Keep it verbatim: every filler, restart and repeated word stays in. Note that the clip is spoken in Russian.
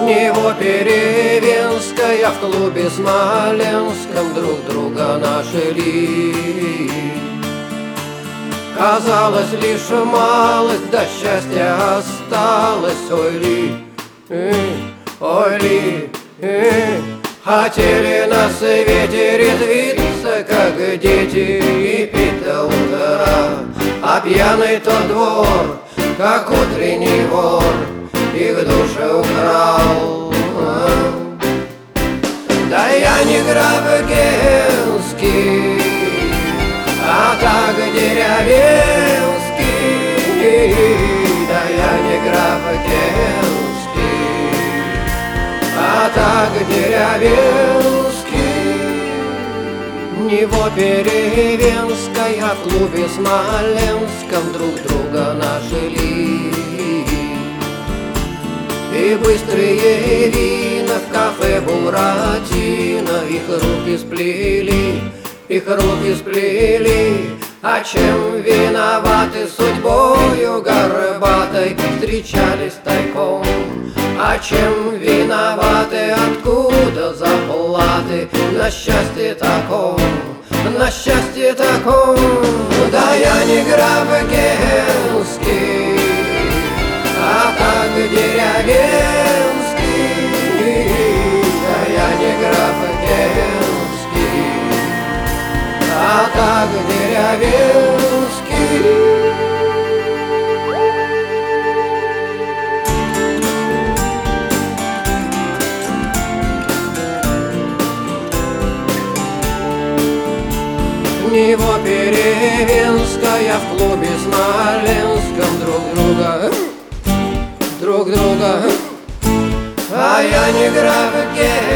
Нево-Перевенская в клубе Смоленском друг друга нашли. Казалось, лишь малость до счастья осталось. Ой ли, э, ой ли, э, хотели на свете резвиться, как дети, и пить до утра. А пьяный тот двор, как утренний вор, их души украл. Да я не граф Генский, а так деревенский. Да я не граф Генский, а так деревенский. Нево-Перевенская в клубе Смоленском друг друга нашли. И быстрые вина в кафе Буратино их руки сплели, их руки сплели. А чем виноваты судьбою горбатой встречались тайком? А чем виноваты, откуда заплаты на счастье таком, на счастье таком? Да я не граф Генский, а так деревенский. Да я не граф Генский, а так деревенский. Нево-Перевенская в клубе Смоленском друг друга, друг друга. А я не граф Генский.